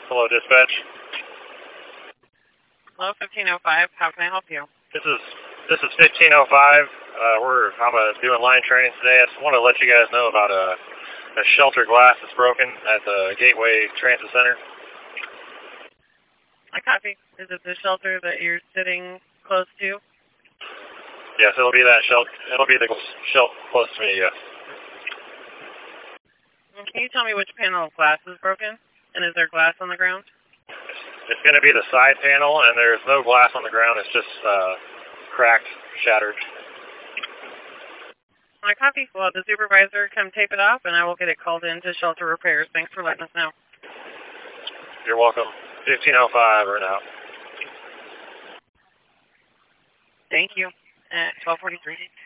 Hello, dispatch. Hello, 1505. How can I help you? This is 1505. I'm doing line training today. I just want to let you guys know about a shelter glass that's broken at the Gateway Transit Center. I copy. Is it the shelter that you're sitting close to? Yes, it'll be that shelter. It'll be the shelter close to me. Yes. Can you tell me which panel of glass is broken? And is there glass on the ground? It's going to be the side panel, and there's no glass on the ground. It's just cracked, shattered. I copy. Well, the supervisor come tape it off, and I will get it called in to shelter repairs. Thanks for letting us know. You're welcome. 1505 right now. Thank you. At 1243.